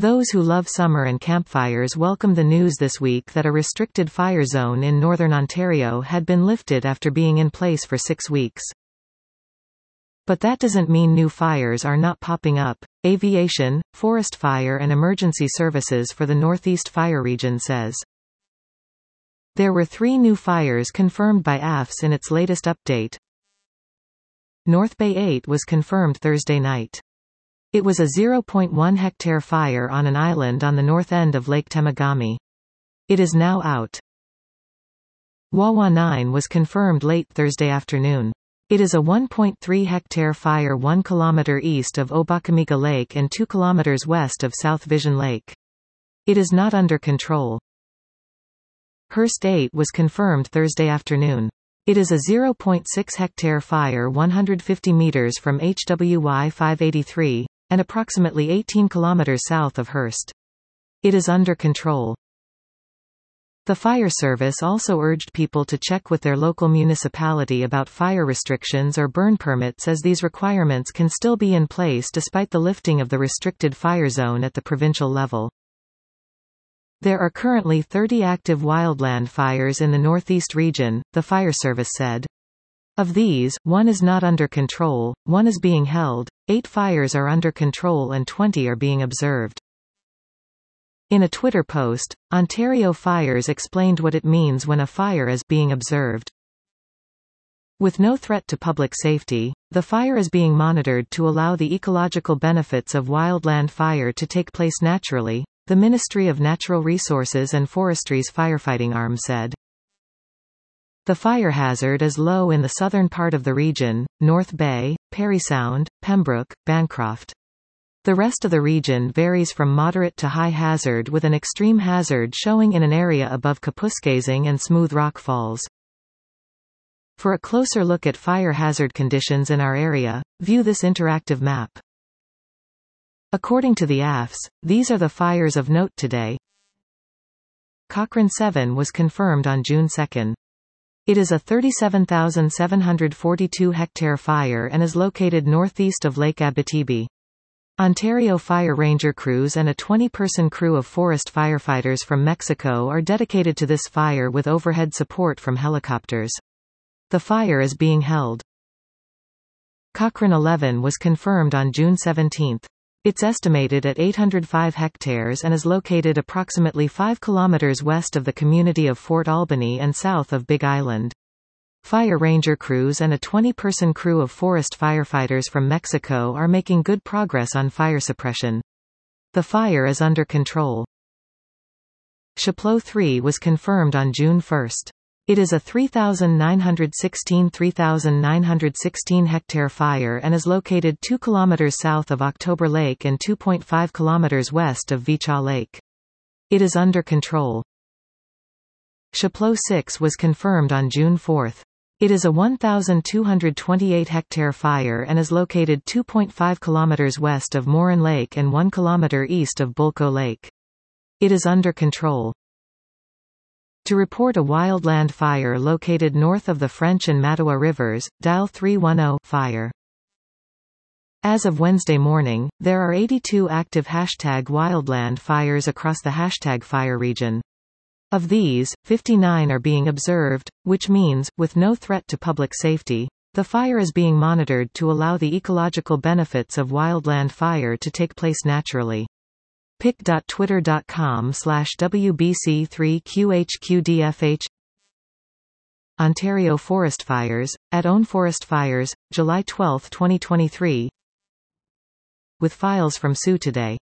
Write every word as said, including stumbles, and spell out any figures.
Those who love summer and campfires welcomed the news this week that a restricted fire zone in northern Ontario had been lifted after being in place for six weeks. But that doesn't mean new fires are not popping up. Aviation, Forest Fire and Emergency Services for the Northeast Fire Region says there were three new fires confirmed by A F S in its latest update. North Bay eight was confirmed Thursday night. It was a zero point one hectare fire on an island on the north end of Lake Temagami. It is now out. Wawa nine was confirmed late Thursday afternoon. It is a one point three hectare fire one kilometer east of Obakamiga Lake and two kilometers west of South Vision Lake. It is not under control. Hearst eight was confirmed Thursday afternoon. It is a zero point six hectare fire one hundred fifty meters from H W Y five eighty-three, and approximately eighteen kilometers south of Hearst. It is under control. The fire service also urged people to check with their local municipality about fire restrictions or burn permits, as these requirements can still be in place despite the lifting of the restricted fire zone at the provincial level. There are currently thirty active wildland fires in the Northeast region, the fire service said. Of these, one is not under control, one is being held, eight fires are under control and twenty are being observed. In a Twitter post, Ontario Fires explained what it means when a fire is being observed. With no threat to public safety, the fire is being monitored to allow the ecological benefits of wildland fire to take place naturally, the Ministry of Natural Resources and Forestry's firefighting arm said. The fire hazard is low in the southern part of the region, North Bay, Parry Sound, Pembroke, Bancroft. The rest of the region varies from moderate to high hazard, with an extreme hazard showing in an area above Kapuskasing and Smooth Rock Falls. For a closer look at fire hazard conditions in our area, view this interactive map. According to the A F S, these are the fires of note today. Cochrane seven was confirmed on June second. It is a thirty-seven thousand seven hundred forty-two hectare fire and is located northeast of Lake Abitibi. Ontario Fire Ranger crews and a twenty-person crew of forest firefighters from Mexico are dedicated to this fire with overhead support from helicopters. The fire is being held. Cochrane eleven was confirmed on June seventeenth. It's estimated at eight hundred five hectares and is located approximately five kilometers west of the community of Fort Albany and south of Big Island. Fire ranger crews and a twenty-person crew of forest firefighters from Mexico are making good progress on fire suppression. The fire is under control. Chapleau three was confirmed on June first. It is a three thousand nine hundred sixteen hectare fire and is located two kilometers south of October Lake and two point five kilometers west of Vicha Lake. It is under control. Chapleau six was confirmed on June fourth. It is a one thousand two hundred twenty-eight hectare fire and is located two point five kilometers west of Morin Lake and one kilometer east of Bulko Lake. It is under control. To report a wildland fire located north of the French and Mattawa rivers, dial three one zero fire. As of Wednesday morning, there are eighty-two active hashtag wildland fires across the hashtag fire region. Of these, fifty-nine are being observed, which means, with no threat to public safety, the fire is being monitored to allow the ecological benefits of wildland fire to take place naturally. pic dot twitter dot com slash W B C three Q H Q D F H Ontario Forest Fires, at Own Forest Fires, July twelfth twenty twenty-three. With files from Sioux Today.